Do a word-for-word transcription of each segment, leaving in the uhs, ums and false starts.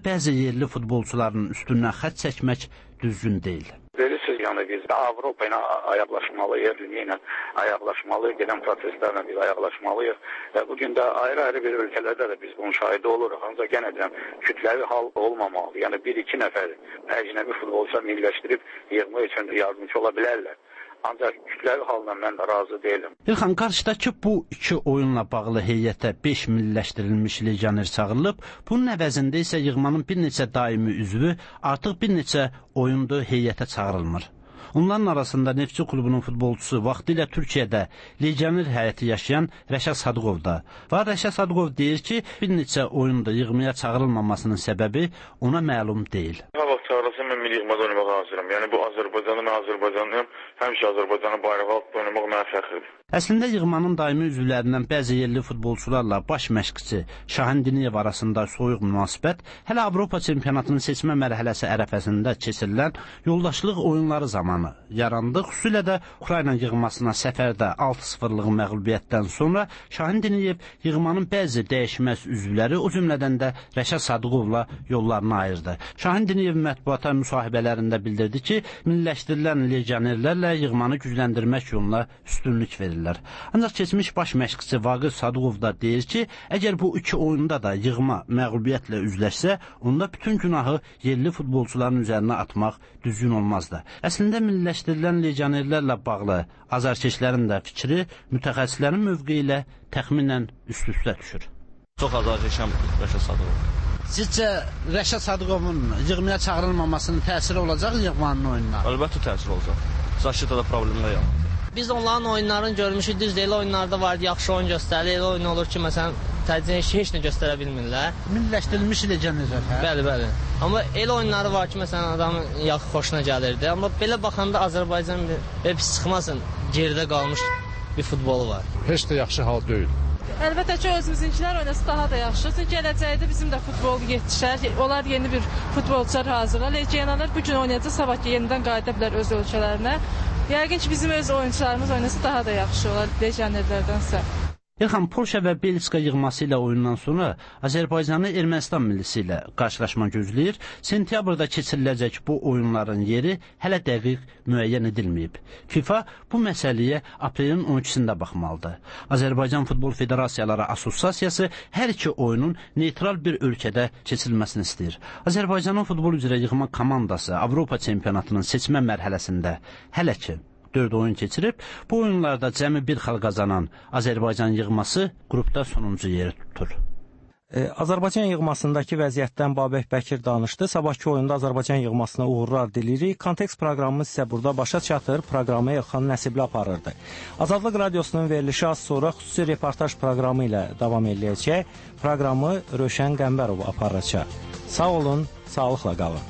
bəzi yerli futbolçuların üstündən xətt çəkmək düzgün deyil. Bilirsiniz, yəni biz Avropa ilə ayaqlaşmalıyıq, dünya ilə ayaqlaşmalıyıq, gedən proseslərlə biz ayaqlaşmalıyıq və bugün də ayrı-ayrı bir ölkələrdə də biz bunun şahidi oluruq. Ancaq yenə deyirəm, kütləvi hal olmamalı. Yəni bir-iki nəfər əcnəbi futbolçular milliləşdirib yığmaq üçün yardımcı ola bilərlər. Ancaq kütləvi halla mən də razı deyiləm. İlxan, qarşıdakı bu iki oyunla bağlı heyətə beş milliləşdirilmiş legioner çağırılıb. Bunun əvəzində isə yığmanın bir neçə daimi üzvü artıq bir neçə oyundur heyətə çağırılmır. Onların arasında Neftçi klubunun futbolçusu vaxtilə Türkiyədə legioner həyəti yaşayan Rəşad Sadıqov da var. Rəşad Sadıqov deyir ki, bir neçə oyunda yığmaya çağırılmamasının səbəbi ona məlum deyil. Çağırılsın, mən milli yığmada oynamağa hazıram. Yəni bu Azərbaycanı, mən Azərbaycanlıyam. Həmişə Azərbaycanın bayrağı altında oynamaq mənə fəxrdir. Əslində yığmanın daimi üzvlərindən bəzi yerli futbolçularla baş məşqçi Şahin Diniyev arasında soyuq münasibət hələ Avropa çempionatının seçmə mərhələsi ərəfəsində keçirilən yoldaşlıq oyunları zamanı yarandı. Xüsusilə də Ukrayna yığmasına səfərdə altı sıfırlıq məğlubiyyətdən sonra Şahin Diniyev yığmanın bəzi dəyişməz üzvləri, o cümlədən də Rəşad Sadıqovla yollarını ayırdı. Şahin Diniyev mətbuata müsahibələrində bildirdi ki, milliləşdirilən legionerlərlə yığmanı gücləndirmək yoluna üstünlük verir. Ancaq keçmiş baş məşqçi Vaqif Sadıqov da deyir ki, əgər bu iki oyunda da yığma məğlubiyyətlə üzləşsə, onda bütün günahı yerli futbolçuların üzərinə atmaq düzgün olmazdı. Əslində milliləşdirilən legionerlərlə bağlı azarkeşlərin də fikri mütəxəssislərin mövqeyi ilə təxminən üst-üstə düşür. Çox azarkeşəm Rəşad Sadıqov. Sizcə Rəşad Sadıqovun yığmaya çağırılmamasının təsiri olacaq yığmanın oyununa? Əlbəttə təsir olacaq. Zaşıda da problemlər yaranır. Biz onların oyunlarını görmüşük, düzdür, elə oyunlarda var, yaxşı oyun göstərir, elə oyun olur ki, məsələn, təcrübə heç, heç nə göstərə bilmirlər. Milliləşdirilmiş legionerlər, hə? Bəli, bəli. Amma elə oyunları var ki, məsələn, adamın yaxşı xoşuna gəlirdi. Amma belə baxanda Azərbaycan bir pis çıxmasın, geridə qalmış bir futbolu var. Heç də yaxşı hal deyil. Əlbəttə ki, özümüzünkilər oynasa daha da yaxşı. Çünki gələcəkdə bizim də futbol yetişər. Onlar yeni bir futbolçular hazırlar. Legionerlər bu gün oynayacaq, sabah ki, yenidən qayıda bilər öz ölkələrinə. Yəqin ki, bizim öz oyunçularımız oynasa daha da yaxşı olar legionerlərdənsə. İlxan, Polşa və Belçika yığması ilə oyundan sonra Azərbaycanı Ermənistan millisi ilə qarşılaşma gözləyir. Sentyabrda keçiriləcək bu oyunların yeri hələ dəqiq müəyyən edilməyib. FIFA bu məsələyə aprelin on ikisində baxmalıdır. Azərbaycan Futbol Federasiyaları Assosiasiyası hər iki oyunun neytral bir ölkədə keçirilməsini istəyir. Azərbaycanın futbol üzrə yığma komandası Avropa çempionatının seçmə mərhələsində hələ ki dörd oyun keçirib, bu oyunlarda cəmi bir xal qazanan Azərbaycan yığması qrupda sonuncu yeri tutur. E, Azərbaycan yığmasındakı vəziyyətdən Babək Bəkir danışdı. Sabahki oyunda Azərbaycan yığmasına uğurlar dilirik. Kontekst proqramımız isə burada başa çatır. Proqramı Elxan Nəsibli aparırdı. Azadlıq Radiosunun verilişi az sonra xüsusi reportaj proqramı ilə davam edəcək. Proqramı Rövşən Qəmbərov aparacaq. Sağ olun, sağlıqla qalın.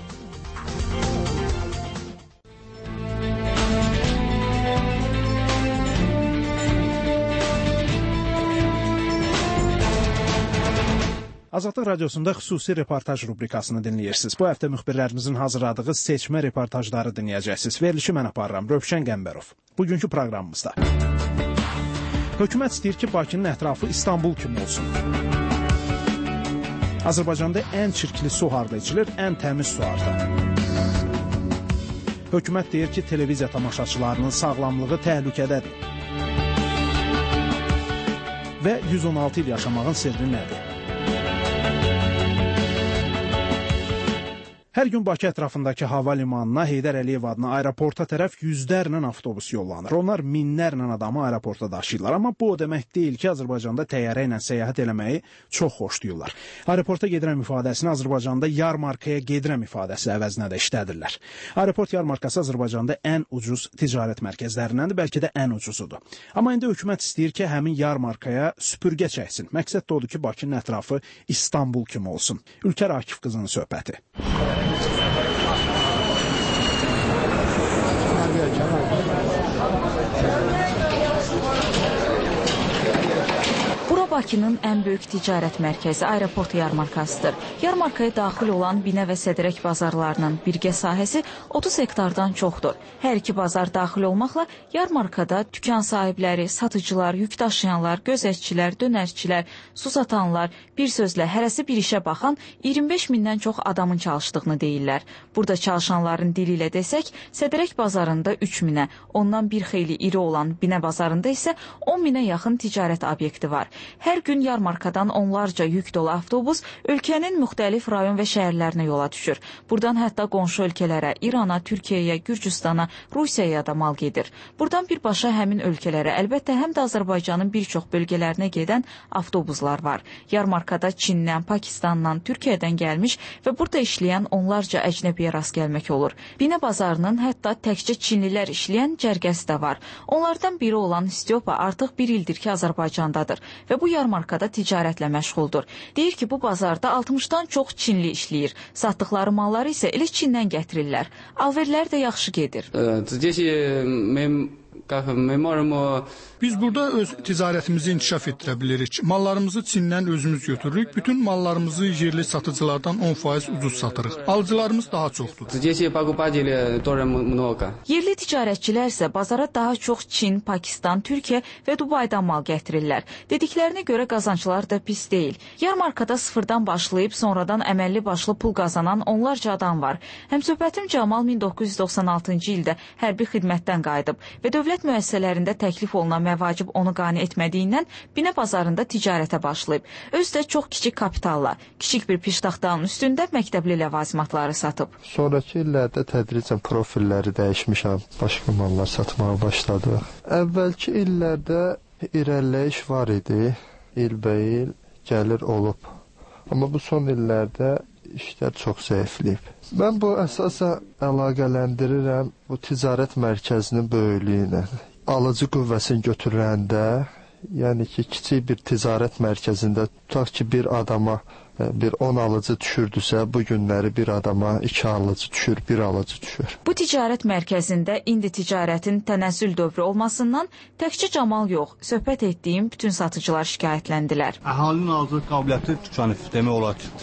Azadlıq Radiosunda xüsusi reportaj rubrikasını dinləyirsiniz. Bu həftə müxbirlərimizin hazırladığı seçmə reportajları dinləyəcəksiniz. Verilişi mən aparıram, Rövşən Qəmbərov. Bugünkü proqramımızda. Hökumət istəyir ki, Bakının ətrafı İstanbul kimi olsun. Azərbaycanda ən çirkli su harda içilir, ən təmiz su harda. Hökumət deyir ki, televiziya tamaşaçılarının sağlamlığı təhlükədədir. Və yüz on altı il yaşamağın sirri nədir? Hər gün Bakı ətrafındakı hava limanına, Heydər Əliyev adına aeroporta tərəf yüzlərlə avtobus yollanır. Onlar minlərlə adamı aeroporta daşıyırlar. Amma bu o demək deyil ki, Azərbaycanda təyyarə ilə səyahət eləməyi çox xoşlayırlar. Aeroporta gedirəm ifadəsini Azərbaycanda yarmarkaya gedirəm ifadəsi əvəzinə də işlədirlər. Aeroport yarmarkası Azərbaycanda ən ucuz ticarət mərkəzlərindəndir, bəlkə də ən ucuzudur. Amma indi hökumət istəyir ki, həmin yarmarkaya süpürgə çəksin. Məqsəd də odur ki, Bakının ətrafı İstanbul kimi olsun. Ülkər Akif qızının söhbəti. Bura Bakının ən böyük ticarət mərkəzi aeroport yarmarkasıdır. Yarmarkaya daxil olan Binə və Sədrək bazarlarının birgə sahəsi otuz hektardan çoxdur. Hər iki bazar daxil olmaqla yarmarkada dükan sahibləri, satıcılar, yük daşıyanlar, gözətçilər, dönərçilər, su satanlar, bir sözlə hərəsi bir işə baxan iyirmi beş mindən çox adamın çalışdığını deyirlər. Burada çalışanların dili ilə desək, Sədrək bazarında üç minə, ondan bir xeyli iri olan Binə bazarında isə on minə yaxın ticarət obyekti var. Hər gün yarmarkadan onlarca yük dolu avtobus ölkənin müxtəlif rayon və şəhərlərinə yola düşür. Buradan hətta qonşu ölkələrə, İrana, Türkiyəyə, Gürcüstana, Rusiyaya da mal gedir. Buradan birbaşa həmin ölkələrə, əlbəttə həm də Azərbaycanın bir çox bölgələrinə gedən avtobuslar var. Yarmarkada Çindən, Pakistandan, Türkiyədən gəlmiş və burada işləyən onlarca əcnəbiyə rast gəlmək olur. Binə bazarının hətta təkcə Çinlilər işləyən cərgəsi də var. Onlardan biri olan Styopa artıq bir ildir ki, Azərbaycandadır və bu yarmarkada ticarətlə məşğuldur. Deyir ki, bu bazarda altmışdan çox Çinli işləyir. Satdıqları malları isə elə Çindən gətirirlər. Alverlər də yaxşı gedir. Biz burada öz ticarətimizi inkişaf etdirə bilirik. Mallarımızı Çindən özümüz götürürük. Bütün mallarımızı yerli satıcılardan on faiz ucuz satırıq. Alıcılarımız daha çoxdur. Yerli ticarətçilər isə bazara daha çox Çin, Pakistan, Türkiyə və Dubaydan mal gətirirlər. Dediklərinə görə qazanclar da pis deyil. Yarmarkada sıfırdan başlayıb sonradan əməlli başlı pul qazanan onlarca adam var. Həmsöhbətim Camal min doqquz yüz doxsan altıncı ildə hərbi xidmətdən qayıdıb və dövlət müəssisələrində təklif olunan məvacib onu qane etmədiyindən Binə bazarında ticarətə başlayıb. Özü də çox kiçik kapitalla, kiçik bir piştaxtanın üstündə məktəbli ləvazimatları satıb. Sonraki illərdə tədricən profilləri dəyişmişəm, başqa mallar satmağa başladıq. Əvvəlki illərdə irəliləyiş var idi, ilbəil gəlir olub. Amma bu son illərdə işlər çox zəifləyib. Mən bu əsasə əlaqələndirirəm bu ticarət mərkəzinin böyüklüyü ilə. Alıcı qüvvəsini götürəndə, yəni ki, kiçik bir ticarət mərkəzində tutaq ki, bir adama bir on alıcı düşürdüsə, bu günləri bir adama iki alıcı düşür, bir alıcı düşür. Bu ticarət mərkəzində indi ticarətin tənəzzül dövrü olmasından təkcə Camal yox, söhbət etdiyim bütün satıcılar şikayətləndilər. Əhalinin alıcı qabiliyyəti tükanıb demək olar ki.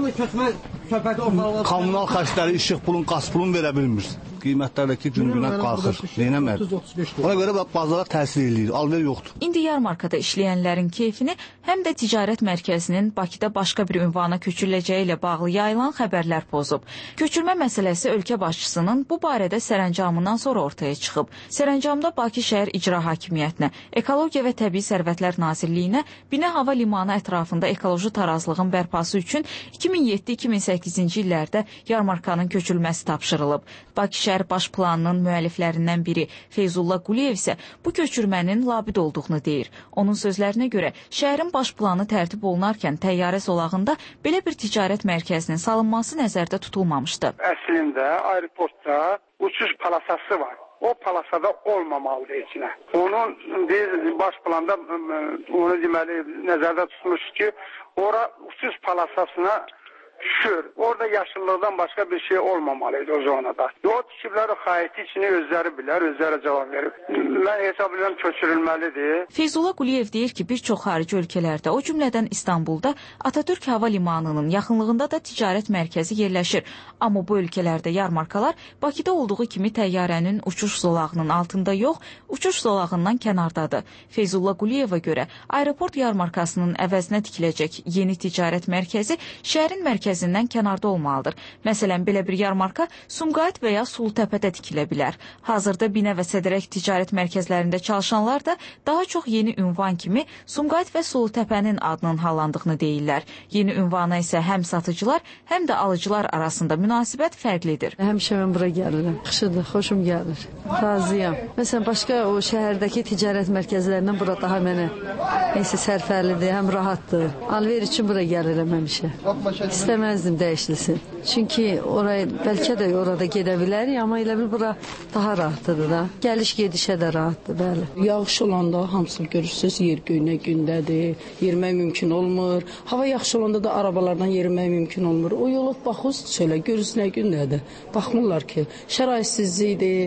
Cəmaət kommunal xərcləri, işıq pulun, qaz pulun verə bilmir. Qiymətlərdəki gün-günə qalxır. Neynəmər? Ona görə bazara təsir edir, alver yoxdur. İndi yarmarkada işləyənlərin keyfini həm də ticarət mərkəzinin Bakıda başqa bir ünvana köçürüləcəyi ilə bağlı yayılan xəbərlər pozub. Köçürmə məsələsi ölkə başçısının bu barədə sərəncamından sonra ortaya çıxıb. Sərəncamda Bakı şəhər icra hakimiyyətinə, Ekologiya və Təbii Sərvətlər Nazirliyinə Binə hava limanı ətrafında ekoloji tarazlığın bərpası üçün iki min yeddi iki min səkkizinci illərdə yarmarkanın köçürülməsi tapşırılıb. Bakı şəhər baş planının müəlliflərindən biri Feyzullah Quliyev isə bu köçürmənin labid olduğunu deyir. Onun sözlərinə görə şəhərin baş planı tərtib olunarkən təyyarə zolağında belə bir ticarət mərkəzinin salınması nəzərdə tutulmamışdı. Əslində aeroportda uçuş palasası var. O palasada olmamalıdır içinə. Onun biz baş planda onu deməli nəzərdə tutmuş ki, ora uçuş palasasına düşür. Orada yaşıllıqdan başqa bir şey olmamalıydı o zonada. O tikiblər o xahiyyəti içini özləri bilər, özləri cavab verir. Mən hesab edirəm köçürülməlidir. Feyzullah Quliyev deyir ki, bir çox xarici ölkələrdə, o cümlədən İstanbulda Atatürk hava limanının yaxınlığında da ticarət mərkəzi yerləşir. Amma bu ölkələrdə yarmarkalar Bakıda olduğu kimi təyyarənin uçuş zolağının altında yox, uçuş zolağından kənardadır. Feyzullah Quliyeva görə aeroport yarmarkasının əvəzinə tikiləcək yeni ticarət mərkəzi şəhərin mərkəzindən kənarda olmalıdır. Məsələn, belə bir yarmarka Sumqayıt və ya Sulutəpədə tikilə bilər. Hazırda Binə və Sədrək ticarət mərkəzlərində çalışanlar da daha çox yeni ünvan kimi Sumqayıt və Sulutəpənin adının hallandığını deyirlər. Yeni ünvana isə həm satıcılar, həm də alıcılar arasında münasibət fərqlidir. Həmişə mən bura gəlirəm. Yaxşıdır, xoşum gəlir. Razıyam. Məsələn, başqa o şəhərdəki ticarət mərkəzlərindən bura daha mənə neysə sərfəlidir, həm rahatdır. Alver üçün bura gəlirəm həmişə. İstəməzdim dəyişilsin. Çünki oraya bəlkə də orada gedə bilərik, amma elə bil bura daha rahatdır da. Gəliş gedişə də rahatdır, bəli. Yağış olanda hamısını görürsünüz, yer göynə gündədir, yerimək mümkün olmur. Hava yaxşı olanda da arabalardan yerimək mümkün olmur. O yola baxırsınız şöyle, görürsünüz nə gündədir. Baxmırlar ki, şəraitsizlikdir,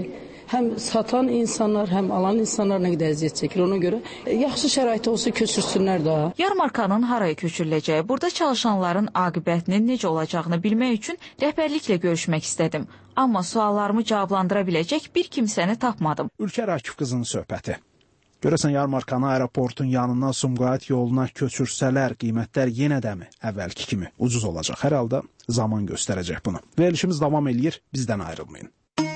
həm satan insanlar, həm alan insanlar nə qədər əziyyət çəkir. Ona görə yaxşı şərait olsa köçürsünlər də. Yarmarkanın haraya köçürüləcəyi, burada çalışanların aqibətinin necə olacağını bilmək üçün rəhbərliklə görüşmək istədim. Amma suallarımı cavablandıra biləcək bir kimsəni tapmadım. Ülkər Akif qızının söhbəti. Görəsən Yarmarkanı aeroportun yanından Sumqayıt yoluna köçürsələr, qiymətlər yenə də mi əvvəlki kimi ucuz olacaq? Hər halda zaman göstərəcək bunu. Verilişimiz davam eləyir, bizdən ayrılmayın.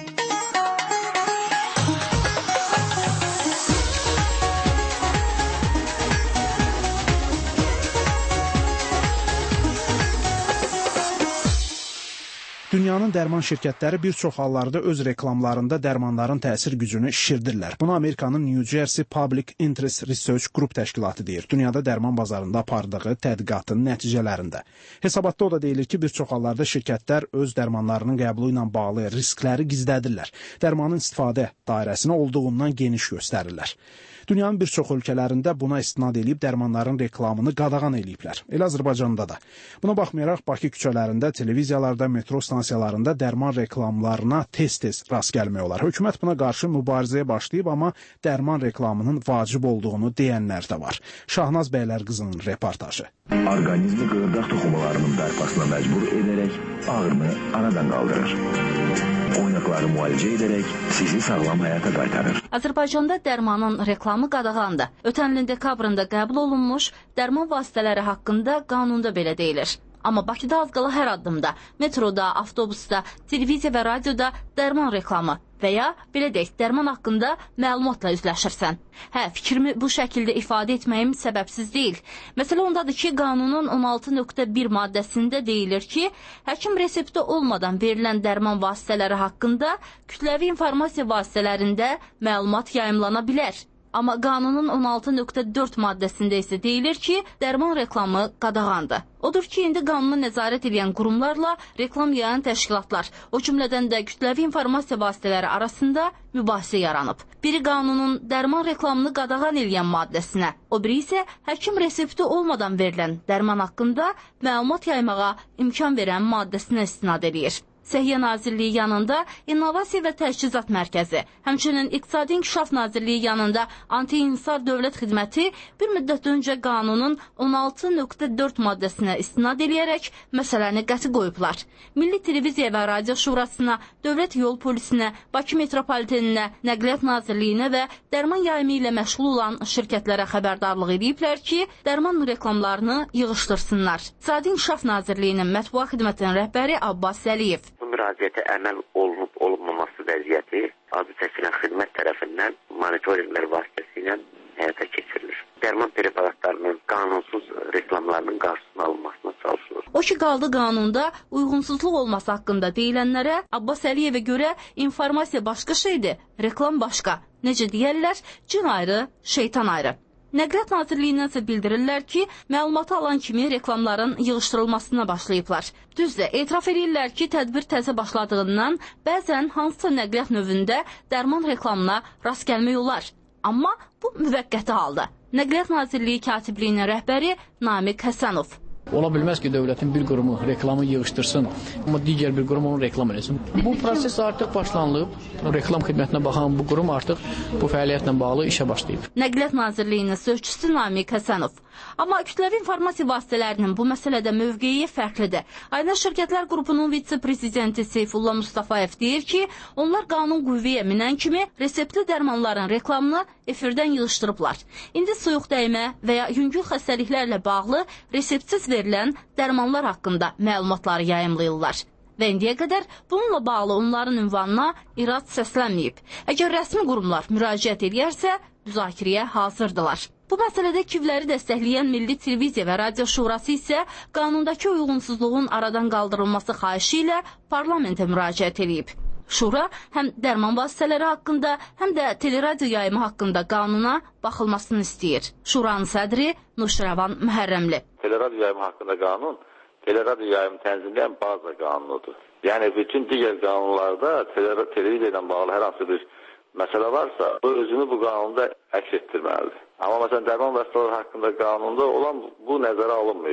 Dünyanın dərman şirkətləri bir çox hallarda öz reklamlarında dərmanların təsir gücünü şişirdirlər. Bunu Amerikanın New Jersey Public Interest Research Group təşkilatı deyir. Dünyada dərman bazarında apardığı tədqiqatın nəticələrində. Hesabatda o da deyilir ki, bir çox hallarda şirkətlər öz dərmanlarının qəbulu ilə bağlı riskləri gizlədirlər. Dərmanın istifadə dairəsini olduğundan geniş göstərirlər. Dünyanın bir çox ölkələrində buna istinad edib dərmanların reklamını qadağan ediblər. Elə Azərbaycanda da. Buna baxmayaraq Bakı küçələrində, televiziyalarda, metro stansiyalarında dərman reklamlarına tez-tez rast gəlmək olar. Hökumət buna qarşı mübarizəyə başlayıb, amma dərman reklamının vacib olduğunu deyənlər də var. Şahnaz Bəylər qızının reportajı. Orqanizmi qığırdaq toxumalarının bərpasına məcbur edərək ağrını anadan qaldırır. Oynaqları müalicə edərək sizi sağlam həyata qaytarır. Azərbaycanda dərmanın reklamı qadağandır. Ötən ilin dekabrında qəbul olunmuş dərman vasitələri haqqında qanunda belə deyilir. Amma Bakıda az qala hər addımda, metroda, avtobusda, televiziya və radioda dərman reklamı və ya, belə deyək, dərman haqqında məlumatla üzləşirsən. Hə, fikrimi bu şəkildə ifadə etməyim səbəbsiz deyil. Məsələ ondadır ki, qanunun on altı nöqtə bir maddəsində deyilir ki, həkim resepti olmadan verilən dərman vasitələri haqqında kütləvi informasiya vasitələrində məlumat yayımlana bilər. Amma qanunun on altı nöqtə dörd maddəsində isə deyilir ki, dərman reklamı qadağandır. Odur ki, indi qanunu nəzarət edən qurumlarla reklam yayan təşkilatlar, o cümlədən də kütləvi informasiya vasitələri arasında mübahisə yaranıb. Biri qanunun dərman reklamını qadağan edən maddəsinə, o biri isə həkim resepti olmadan verilən dərman haqqında məlumat yaymağa imkan verən maddəsinə istinad edir. Səhiyyə Nazirliyi yanında İnnovasiya və Təchizat Mərkəzi, həmçinin İqtisadi İnkişaf Nazirliyi yanında Anti-İnsar Dövlət Xidməti bir müddət öncə qanunun on altı nöqtə dörd maddəsinə istinad edərək məsələni qəti qoyublar. Milli Televiziya və Radio Şurasına, Dövlət Yol Polisinə, Bakı Metropoliteninə, Nəqliyyat Nazirliyinə və dərman yayımı ilə məşğul olan şirkətlərə xəbərdarlıq ediblər ki, dərman reklamlarını yığışdırsınlar. İqtisadi İnkişaf Nazirliyinin mətbuat xidmətinin rəhbəri Abbas Əliyev. Bu müraciətə əməl olunub-olunmaması vəziyyəti adı çəkilən xidmət tərəfindən monitorinqlər vasitəsilə həyata keçirilir. Dərman preparatlarının qanunsuz reklamlarının qarşısının alınmasına çalışılır. O ki, qaldı qanunda uyğunsuzluq olması haqqında deyilənlərə Abbas Əliyevə görə informasiya başqa şeydir, reklam başqa. Necə deyərlər, cin ayrı, şeytan ayrı. Nəqliyyat Nazirliyindən isə bildirirlər ki, məlumatı alan kimi reklamların yığışdırılmasına başlayıblar. Düzdür, etiraf edirlər ki, tədbir təzə başladığından bəzən hansısa nəqliyyat növündə dərman reklamına rast gəlmək olar. Amma bu müvəqqəti halda. Nəqliyyat Nazirliyi katibliyinin rəhbəri Namiq Həsənov. Ola bilməz ki, dövlətin bir qurumu reklamı yığışdırsın, amma digər bir qurum onu reklam eləsin. Bu proses artıq başlanılıb. Reklam xidmətinə baxan bu qurum artıq bu fəaliyyətlə bağlı işə başlayıb. Nəqliyyat Nazirliyinin sözçüsü Namiq Həsənov. Amma kütləvi informasiya vasitələrinin bu məsələdə mövqeyi fərqlidir. Ayna Şirkətlər Qrupunun vitse-prezidenti Seyfullah Mustafayev deyir ki, onlar qanun qüvvəyə minən kimi reseptli dərmanların reklamını efirdən yığışdırıblar. İndi soyuq dəymə və ya yüngül xəstəliklərlə bağlı reseptsiz verilən dərmanlar haqqında məlumatları yayımlayırlar. Və indiyə qədər bununla bağlı onların ünvanına irad səslənməyib. Əgər rəsmi qurumlar müraciət edərsə, müzakirəyə hazırdılar. Bu məsələdə kivləri dəstəkləyən Milli Televiziya və Radio Şurası isə qanundakı uyğunsuzluğun aradan qaldırılması xahişi ilə parlamentə müraciət edib. Şura həm dərman vasitələri haqqında, həm də teleradio yayımı haqqında qanuna baxılmasını istəyir. Şuranın sədri Nuşrəvan Məhərrəmli. Teleradio yayımı haqqında qanun, teleradio yayımı tənzimləyən baza qanunudur. Yəni, bütün digər qanunlarda televiziya ilə bağlı hər hansı bir məsələ varsa, o özünü bu qanunda əks etdirməlidir. Amma məsələn, dərman vasitələri haqqında qanunda olan bu nəzərə alınmıyor.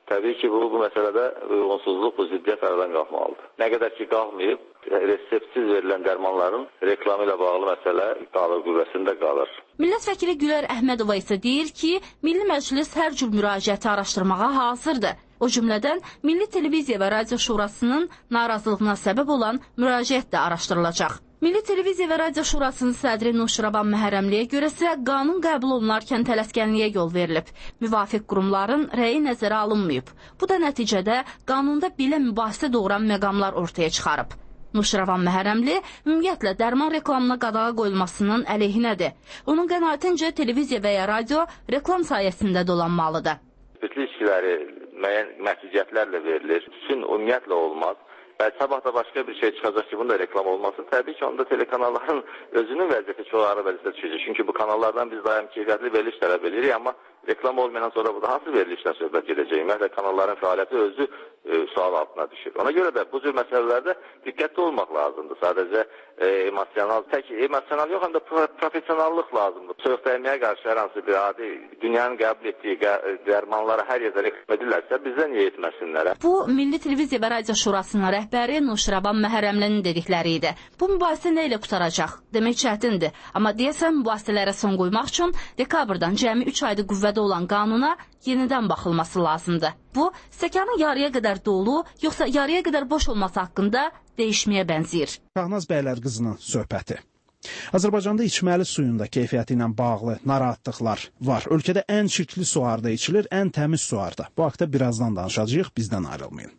Təbii ki, bu, bu məsələdə uyğunsuzluq, bu ziddiyyət aradan qalxmalıdır. Nə qədər ki, qalxmayıb, reseptsiz verilən dərmanların reklamı ilə bağlı məsələ qalır, qüvvəsində qalır. Millət vəkili Gülər Əhmədova isə deyir ki, Milli Məclis hər cür müraciəti araşdırmağa hazırdır. O cümlədən Milli Televiziya və Radio Şurasının narazılığına səbəb olan müraciət də araşdırılacaq. Milli Televiziya və Radio Şurasının sədri Nuşraban Məhərrəmliyə görə isə qanun qəbul olunarkən tələskənliyə yol verilib. Müvafiq qurumların rəyi nəzərə alınmayıb. Bu da nəticədə qanunda belə mübahisə doğuran məqamlar ortaya çıxarıb. Nuşravan Məhərrəmli ümumiyyətlə dərman reklamına qadağa qoyulmasının əleyhinədir. Onun qənaətincə televiziya və ya radio reklam sayəsində dolanmalıdır. Bütün işçiləri müəyyən məhdudiyyətlərlə verilir. Üçün ümumiyyətlə olmaz. Və sabah da başqa bir şey çıxacaq ki, bunda reklam olması. Təbii ki, onda telekanalların özünün vəziyyəti çox ağır vəziyyətə düşəcək. Çünki bu kanallardan biz daim keyfiyyətli veriliş tələb edirik, amma reklam olmayan sonra burada hansı verilişdən söhbət gedəcək? Ümumiyyətlə kanalların fəaliyyəti özü e, sual altına düşür. Ona görə də bu cür məsələlərdə diqqətli olmaq lazımdır. Sadəcə e, emosional, tək emosional yox, həm də professionallıq lazımdır. Soyuq dəyməyə qarşı hər hansı bir adi dünyanın qəbul etdiyi dərmanları hər yerdə reklam edirlərsə, bizdən niyə etməsinlər? Bu, Milli Televiziya və Radio Şurasının rəhbəri Nuşraban Məhərrəmlinin dedikləri idi. Bu mübahisə nə ilə qutaracaq? Demək çətindir. Amma deyəsən mübahisələrə son qoymaq üçün dekabrdan cəmi üç ayda qüvvədə olan qanuna yenidən baxılması lazımdır. Bu, stəkanın yarıya qədər dolu, yoxsa yarıya qədər boş olması haqqında dəyişməyə bənzəyir. Şahnaz bəylər qızının söhbəti. Azərbaycanda içməli suyun da keyfiyyəti ilə bağlı narahatlıqlar var. Ölkədə ən çirkli su harda içilir, ən təmiz su harda. Bu haqda birazdan danışacağıq, bizdən ayrılmayın.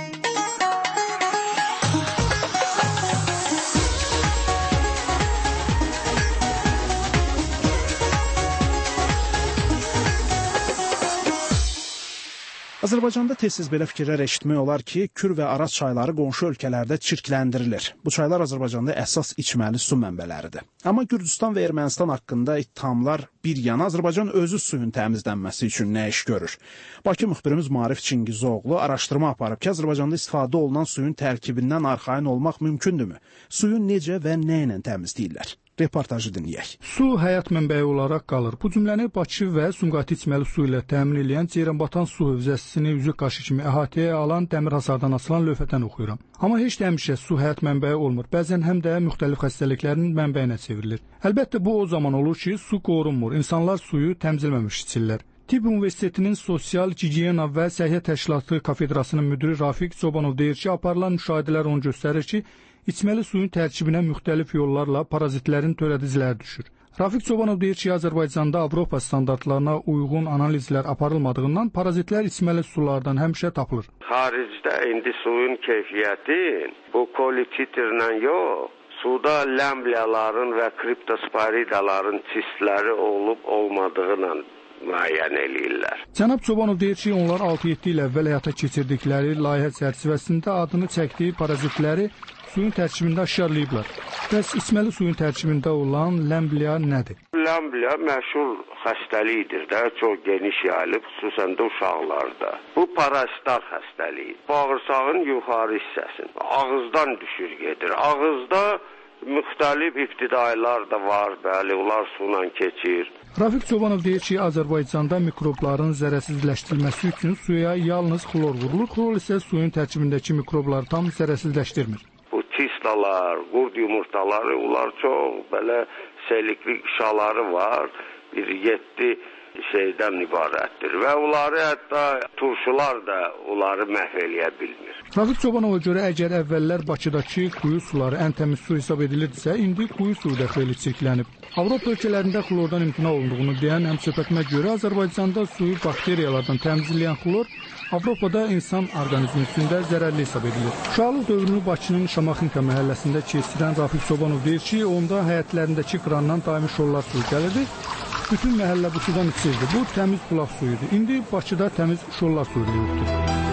Azərbaycanda tez-tez belə fikirlər eşitmək olar ki, Kür və Araz çayları qonşu ölkələrdə çirkləndirilir. Bu çaylar Azərbaycanda əsas içməli su mənbələridir. Amma Gürcüstan və Ermənistan haqqında ittihamlar bir yana, Azərbaycan özü suyun təmizlənməsi üçün nə iş görür? Bakı müxbirimiz Maarif Çingizoğlu araşdırma aparıb ki, Azərbaycanda istifadə olunan suyun tərkibindən arxayın olmaq mümkündürmü? Suyu necə və nə ilə təmizləyirlər? Reportajı dinləyək. Su həyat mənbəyi olaraq qalır. Bu cümləni Bakı və Sumqayıt içməli su ilə təmin edən Ceyranbatan su hövzəsini üzü qaşı kimi əhatəyə alan dəmir hasardan asılan lövhədən oxuyuram. Amma heç də həmişə su həyat mənbəyi olmur. Bəzən həm də müxtəlif xəstəliklərin mənbəyinə çevrilir. Əlbəttə bu o zaman olur ki, su qorunmur. İnsanlar suyu təmizləməmiş içirlər. Tibb Universitetinin Sosial Gigiyena və Səhiyyə Təşkilatı Kafedrasının müdiri Rafiq Çobanov deyir ki, aparılan müşahidələr onu göstərir ki, İçməli suyun tərkibinə müxtəlif yollarla parazitlərin törədiciləri düşür. Rafiq Çobanov deyir ki, Azərbaycanda Avropa standartlarına uyğun analizlər aparılmadığından parazitlər içməli sulardan həmişə tapılır. Xaricdə indi suyun keyfiyyəti bu kolititrlə yox, suda ləmbliyaların və kriptosporidaların çistləri olub olmadığıyla müəyyən eləyirlər. Cənab Çobanov deyir ki, onlar altı yeddi il əvvəl həyata keçirdikləri layihə çərçivəsində adını çəkdiyi parazitləri suyun tərkibində aşkarlayıblar. Bəs içməli suyun tərkibində olan ləmbliya nədir? Ləmbliya məşhur xəstəlikdir də, çox geniş yayılıb, xüsusən də uşaqlarda. Bu parasitar xəstəliyi. Bağırsağın yuxarı hissəsini ağızdan düşür gedir. Ağızda müxtəlif ibtidailar da var, bəli, onlar suyla keçir. Rafiq Çobanov deyir ki, Azərbaycanda mikrobların zərərsizləşdirilməsi üçün suya yalnız xlor vurulur. Xlor isə suyun tərkibindəki mikrobları tam zərərsizləşdirmir. Bu tistalar, qurd yumurtaları, onlar çox belə selikli şaları var, bir yeddi şeydən ibarətdir və onları hətta turşular da onları məhv eləyə bilmir. Rafiq Çobanova görə əgər əvvəllər Bakıdakı quyu suları ən təmiz su hesab edilirdisə, indi quyu suyu da xeyli çirklənib. Avropa ölkələrində xlordan imtina olunduğunu deyən həmsöhbətimə görə Azərbaycanda suyu bakteriyalardan təmizləyən xlor Avropada insan orqanizmi üstündə zərərli hesab edilir. Uşaqlıq dövrünü Bakının Şamaxınka məhəlləsində keçirən Rafiq Çobanov deyir ki, onda həyətlərindəki krandan daimi şorlar suyu gəlirdi. Bütün məhəllə bu sudan içirdi. Bu təmiz bulaq suyudur. İndi Bakıda təmiz şorlar suyu yoxdur.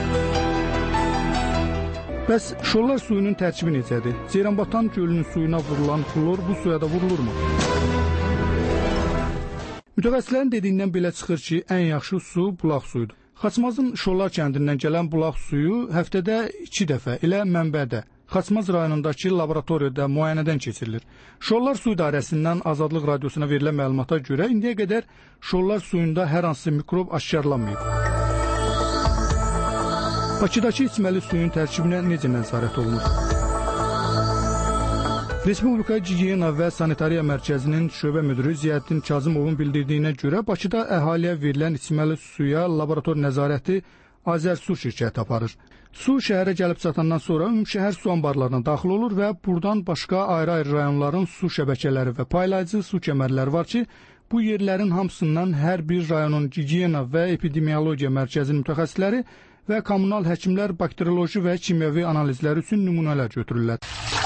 Bəs şorlar suyunun tərkibi necədir? Ceyranbatan gölünün suyuna vurulan xlor bu suya da vurulurmu? Mütəxəssislərin dediyindən belə çıxır ki, ən yaxşı su bulaq suyudur. Xaçmazın Şorlar kəndindən gələn bulaq suyu həftədə iki dəfə elə mənbədə, Xaçmaz rayonundakı laboratoriyada müayinədən keçirilir. Şorlar su idarəsindən Azadlıq Radiosuna verilən məlumata görə indiyə qədər şorlar suyunda hər hansı mikrob aşkarlanmayıb. Bakıdakı içməli suyun tərkibinə necə nəzarət olunur? Respublika Gigiyena və Sanitariya Mərkəzinin şöbə müdiri Ziyəddin Kazımovun bildirdiyinə görə Bakıda əhaliyə verilən içməli suya laborator nəzarəti Azərsu şirkəti aparır. Su şəhərə gəlib çatandan sonra ümumşəhər su anbarlarına daxil olur və buradan başqa ayrı-ayrı rayonların su şəbəkələri və paylayıcı su kəmərləri var ki, bu yerlərin hamısından hər bir rayonun gigiyena və epidemiologiya mərkəzinin mütəxəssisləri və kommunal həkimlər bakterioloji və kimyəvi analizləri üçün nümunələr götürürlər.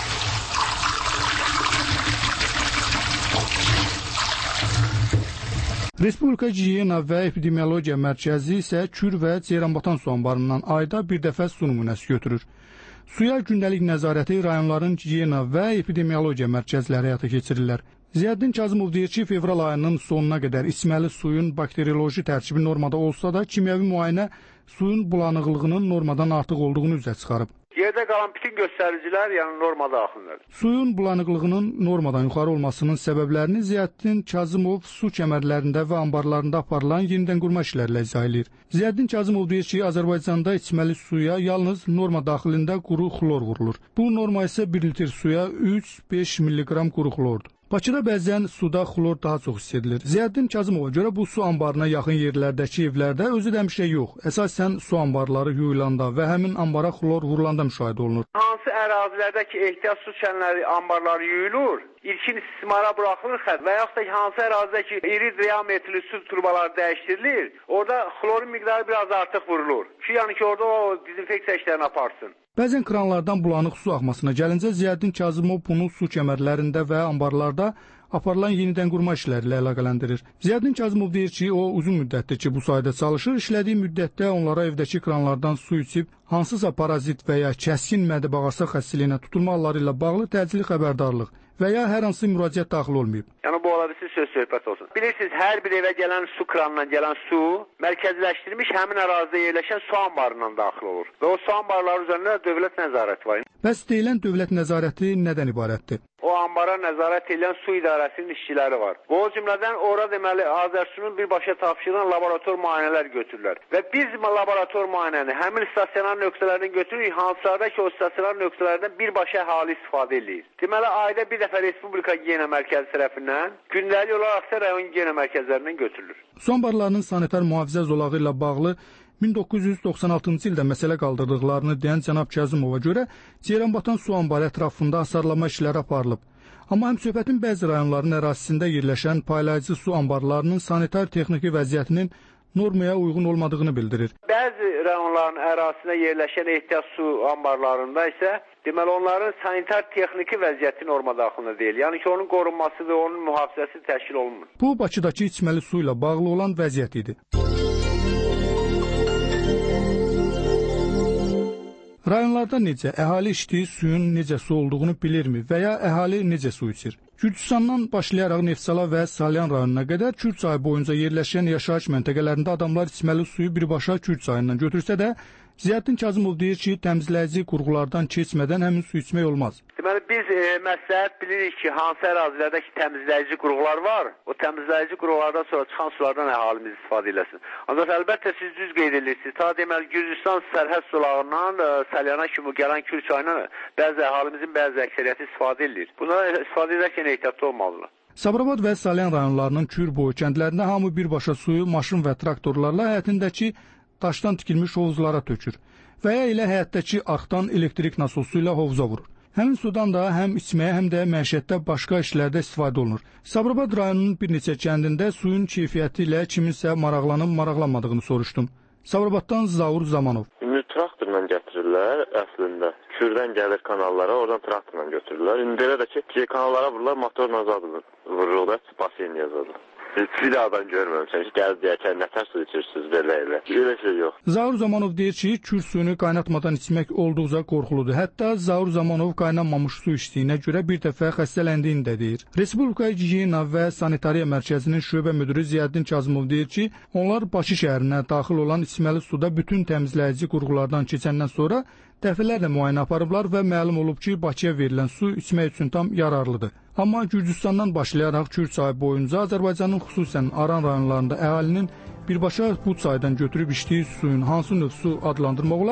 Respublika Gigiyena və Epidemiologiya Mərkəzi isə Kür və Ceyranbatan su anbarından ayda bir dəfə su nümunəsi götürür. Suya gündəlik nəzarəti rayonların Gigiyena və Epidemiologiya mərkəzləri həyata keçirirlər. Ziyəddin Kazımov deyir ki, fevral ayının sonuna qədər içməli suyun bakterioloji tərkibi normada olsa da, kimyəvi müayinə suyun bulanıqlığının normadan artıq olduğunu üzə çıxarıb. Yerdə qalan bütün göstəricilər yəni norma daxildir. Suyun bulanıqlığının normadan yuxarı olmasının səbəblərini Ziyəddin Kazımov su kəmərlərində və anbarlarında aparılan yenidən qurma işlərlə izah edir. Ziyəddin Kazımov deyir ki, Azərbaycanda içməli suya yalnız norma daxilində quru xlor vurulur. Bu norma isə bir litr suya üç beş milliqram quru xlordur. Bakıda bəzən suda xlor daha çox hiss edilir. Ziyəddin Kazımova görə bu su anbarına yaxın yerlərdəki evlərdə özü də həmişə yox, əsasən su anbarları yuyulanda və həmin anbara xlor vurulanda müşahidə olunur. Hansı ərazilərdəki ehtiyac su çənləri anbarları yuyulur, ilkin istismara buraxılır xətt və yaxud da hansı ərazidəki iri diametrli su turbaları dəyişdirilir, orada xlorun miqdarı biraz artıq vurulur ki, yəni ki, orada o dezinfeksiya işlərini aparsın. Bəzən kranlardan bulanıq su axmasına gəlincə Ziyəddin Kazımov bunu su kəmərlərində və anbarlarda aparılan yenidən qurma işləri ilə əlaqələndirir. Ziyəddin Kazımov deyir ki, o uzun müddətdir ki, bu sayda çalışır. İşlədiyi müddətdə onlara evdəki kranlardan su içib hansısa parazit və ya kəskin mədə-bağırsaq xəstəliyinə tutulma halları ilə bağlı təcili xəbərdarlıq və ya hər hansı müraciət daxil olmayıb. Yəni bu ola bilsin, söz söhbət olsun. Bilirsiniz, hər bir evə gələn su kranından gələn su mərkəzləşdirilmiş həmin ərazidə yerləşən su anbarından daxil olur. Və o su anbarları üzərində dövlət nəzarəti var. Bəs deyilən dövlət nəzarəti nədən ibarətdir? O anbara nəzarət edən su idarəsinin işçiləri var. O cümlədən ora deməli Azərsunun birbaşa tapşırılan laborator müayinələr götürürlər. Və biz laborator müayinəni həmin stasionar nöqtələrdən götürürük, hansılarda ki o stasionar nöqtələrdən birbaşa əhali istifadə edir. Deməli ayda bir dəfə Respublika Gigiyena Mərkəzi tərəfindən gündəlik olaraq da rayon gigiyena mərkəzlərindən götürülür. Su anbarlarının sanitar mühafizə zolağı ilə bağlı min doqquz yüz doxsan altıncı ildə məsələ qaldırdıqlarını deyən cənab Kazımova görə Ceyranbatan su anbarı ətrafında hasarlama işləri aparılıb. Amma həmsöhbətin bəzi rayonların ərazisində yerləşən paylayıcı su anbarlarının sanitar texniki vəziyyətinin normaya uyğun olmadığını bildirir. Bəzi rayonların ərazisində yerləşən ehtiyac su anbarlarında isə deməli onların sanitar texniki vəziyyəti norma daxilində deyil. Yəni ki, onun qorunması və onun mühafizəsi təşkil olunmur. Bu Bakıdakı içməli su ilə bağlı olan vəziyyət idi. Rayonlarda necə, əhali içdiyi suyun necə su olduğunu bilirmi və ya əhali necə su içir? Gürcüstandan başlayaraq Neftçala və Salyan rayonuna qədər Kür çayı boyunca yerləşən yaşayış məntəqələrində adamlar içməli suyu birbaşa Kür çayından götürsə də, Ziyəddin Kazımov deyir ki, təmizləyici qurğulardan keçmədən həmin su içmək olmaz. Deməli, biz e, məsləhət bilirik ki, hansı ərazilərdə ki, təmizləyici qurğular var, o təmizləyici qurğulardan sonra çıxan sulardan əhalimiz istifadə eləsin. Ancaq əlbəttə siz düz qeyd edirsiniz. Ta deməli, Gürcüstan sərhəd sularından e, Salyana kimi gələn Kür çayından bəzi əhalimizin bəzi əksəriyyəti istifadə edir. Buna istifadə edərkən ehtiyatlı olmalıdır. Sabirabad və Salyan rayonlarının Kür boyu kəndlərində hamı birbaşa suyu maşın və traktorlarla həyətindəki daşdan tikilmiş hovuzlara tökür və ya elə həyətdəki arxdan elektrik nasosu ilə hovuza vurur. Həmin sudan da həm içməyə, həm də məişətdə başqa işlərdə istifadə olunur. Sabirabad rayonunun bir neçə kəndində suyun keyfiyyəti ilə kiminsə maraqlanıb maraqlanmadığını soruşdum. Sabirabaddan Zaur Zamanov. İndi traktorla gətirirlər əslində. Kürdən gəlir kanallara, oradan traktorla götürürlər. İndi elə də ki, kanallara vururlar, motorla zadılır. Vururlar, basen yazılır. Bir adam görməmişəm ki, gəl deyəkən nətər su içirsiniz belə elə. Elə şey yox. Zaur Zamanov deyir ki, Kür suyunu qaynatmadan içmək olduqca qorxuludur. Hətta Zaur Zamanov qaynanmamış su içdiyinə görə bir dəfə xəstələndiyini də deyir. Respublika Gigiyena və Sanitariya Mərkəzinin şöbə müdiri Ziyəddin Kazımov deyir ki, onlar Bakı şəhərinə daxil olan içməli suda bütün təmizləyici qurğulardan keçəndən sonra dəfələrlə müayinə aparıblar və məlum olub ki, Bakıya verilən su içmək üçün tam yararlıdır. Amma Gürcüstandan başlayaraq Kür çayı boyunca Azərbaycanın xüsusən Aran rayonlarında əhalinin birbaşa bu çaydan götürüb içdiyi suyun hansı növ su adlandırmaq olar,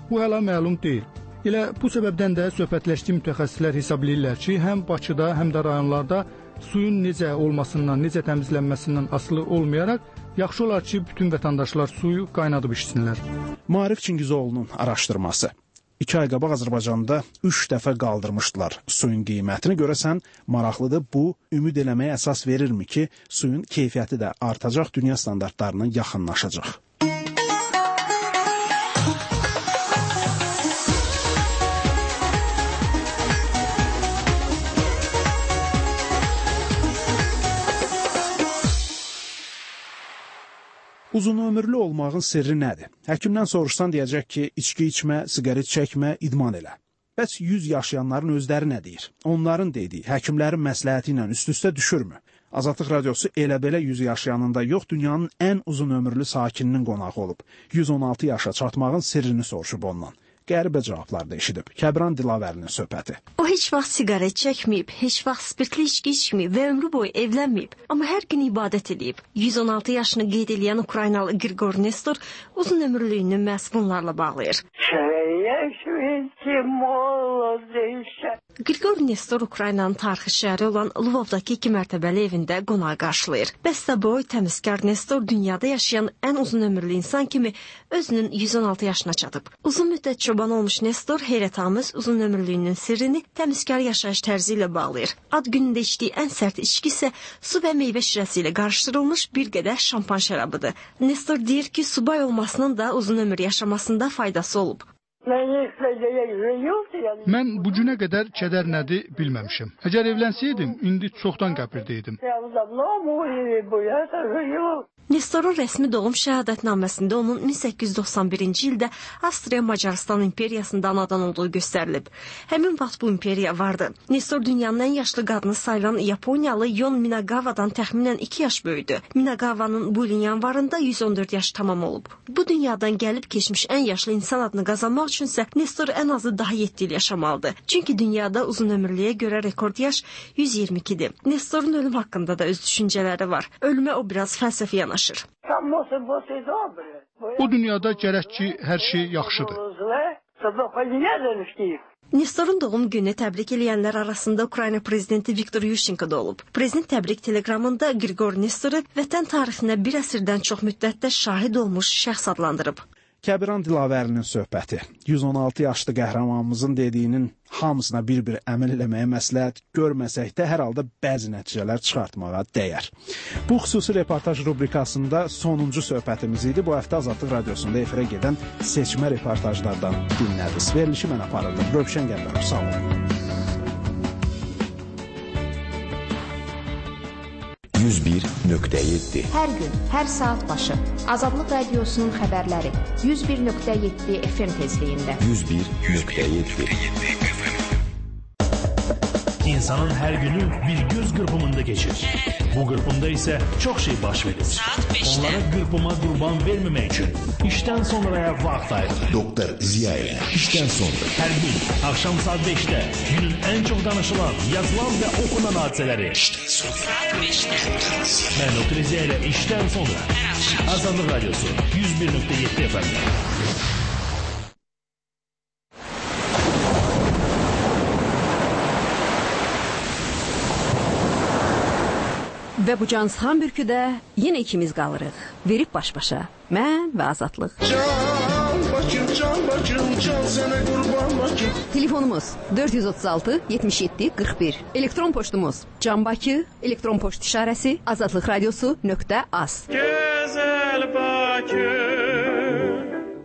Bu hələ məlum deyil. Elə bu səbəbdən də söhbətləşdiyi mütəxəssislər hesablayırlar ki, həm Bakıda, həm də rayonlarda suyun necə olmasından, necə təmizlənməsindən asılı olmayaraq, yaxşı olar ki, bütün vətəndaşlar suyu qaynadıb içsinlər. Maarif Çingizoğlu'nun araşdırması. İki ay qabaq Azərbaycanda üç dəfə qaldırmışdılar suyun qiymətini. Görəsən, maraqlıdır, bu ümid eləməyə əsas verirmi ki, suyun keyfiyyəti də artacaq, dünya standartlarına yaxınlaşacaq. Uzun ömürlü olmağın sirri nədir? Həkimdən soruşsan deyəcək ki, içki içmə, siqaret çəkmə, idman elə. Bəs yüz yaşayanların özləri nə deyir? Onların dediyi, həkimlərin məsləhəti ilə üst-üstə düşürmü? Azadlıq Radiosu elə-belə yüz yaşayanın da yox, dünyanın ən uzun ömürlü sakininin qonağı olub. yüz on altı yaşa çatmağın sirrini soruşub ondan. Qəribə cavablar da eşidib. Kəbran Dilavərinin söhbəti. O heç vaxt siqaret çəkməyib, heç vaxt spirtli içki içməyib və ömrü boyu evlənməyib. Amma hər gün ibadət edib. yüz on altı yaşını qeyd edən Ukraynalı Grigor Nestor uzun ömürlüyünü məhz bunlarla bağlayır. Grigor Nestor Ukraynanın tarixi şəhəri olan Lvovdakı iki mərtəbəli evində qonaq qarşılayır. Bəstəboy, təmizkar Nestor dünyada yaşayan ən uzun ömürlü insan kimi özünün yüz on altı yaşına çatıb. Uzun müddət çoban olmuş Nestor heyrətamiz uzun ömürlüyünün sirrini təmizkar yaşayış tərzi ilə bağlayır. Ad günündə içdiyi ən sərt içki isə su və meyvə şirəsi ilə qarışdırılmış bir qədər şampan şərabıdır. Nestor deyir ki, subay olmasının da uzun ömür yaşamasında faydası olub. Mən bu günə qədər kədər nədir bilməmişim. Əgər evlənsəydim, indi çoxdan qəbirdəydim. Nestorun rəsmi doğum şəhadətnaməsində onun min səkkiz yüz doxsan birinci ildə Avstriya-Macaristan imperiyasında anadan olduğu göstərilib. Həmin vaxt bu imperiya vardı. Nestor dünyanın ən yaşlı qadını sayılan Yaponiyalı Yon Minagawadan təxminən iki yaş böyüdü. Minagawanın bu ilin yanvarında yüz on dörd yaş tamam olub. Bu dünyadan gəlib keçmiş ən yaşlı insan adını qazanmaq üçünsə Nestor ən azı daha yeddi il yaşamalıdır. Çünki dünyada uzun ömürlüyə görə rekord yaş yüz iyirmi ikidir. Nestorun ölüm haqqında da öz düşüncələri var. Ölümə o biraz fəlsəfi yanaşır. O dünyada gərək ki, hər şey yaxşıdır. Nestorun doğum günü təbrik eləyənlər arasında Ukrayna prezidenti Viktor Yushchenko da olub. Prezident təbrik teleqramında Grigor Nestoru vətən tarixinə bir əsrdən çox müddətdə şahid olmuş şəxs adlandırıb. Kəbran Dilavərinin söhbəti. yüz on altı yaşlı qəhrəmanımızın dediyinin hamısına bir-bir əməl eləməyə məsləhət görməsək də hər halda bəzi nəticələr çıxartmağa dəyər. Bu xüsusi reportaj rubrikasında sonuncu söhbətimiz idi. Bu həftə Azadlıq Radiosunda efirə gedən seçmə reportajlardan dinlədiniz. Verilişi mən aparırdım. Rövşən Gəldərov, sağ olun. yüz bir nöqtə yeddi. Hər gün, hər saat başı Azadlıq Radiosunun xəbərləri yüz bir nöqtə yeddi F M tezliyində. yüz bir nöqtə yeddi. İnsanın hər günü bir göz qırpımında keçir. Bu qırpımda isə çox şey baş verir. Onlara qırpıma qurban verməmək üçün işdən sonraya vaxt ayırır. Doktor Ziyayev, işdən sonra. Hər gün, axşam saat beşdə günün ən çox danışılan, yazılan və okunan hadisələri. İşdən sonra. Saat beşdə. Mən Doktor Ziyayev, işdən sonra. Azadlıq Radiosu yüz bir nöqtə yeddi F M. Və bu cansıxan bürküdə yenə ikimiz qalırıq. Verib baş-başa. Mən və Azadlıq. Can Bakım, can Bakım, can sənə qurban Bakım. Telefonumuz dörd yüz otuz altı yetmiş yeddi qırx bir. Elektron poçtumuz canbakı, elektron poçt işarəsi azadlıq radiosu nöqtə az. Gözəl Bakım.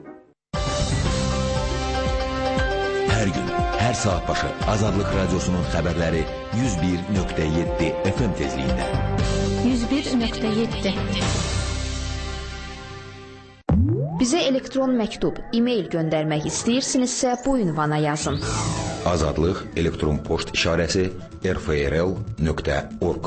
Hər gün, hər saat başı Azadlıq Radiosunun xəbərləri yüz bir nöqtə yeddi F M tezliyində. yüz bir nöqtə yeddi. Bizə elektron məktub, e-mail göndərmək istəyirsinizsə bu ünvana yazın. Azadlıq elektron poçt işarəsi r f r l nöqtə org.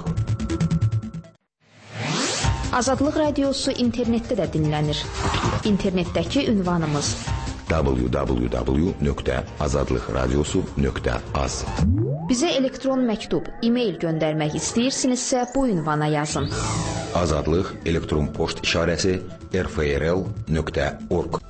Azadlıq Radiosu internetdə də dinlənir. İnternetdəki ünvanımız w w w nöqtə azadlıq radiosu nöqtə az. Bizə elektron məktub, e-mail göndərmək istəyirsinizsə bu ünvana yazın. Azadlıq elektron poçt işarəsi r f r l nöqtə org.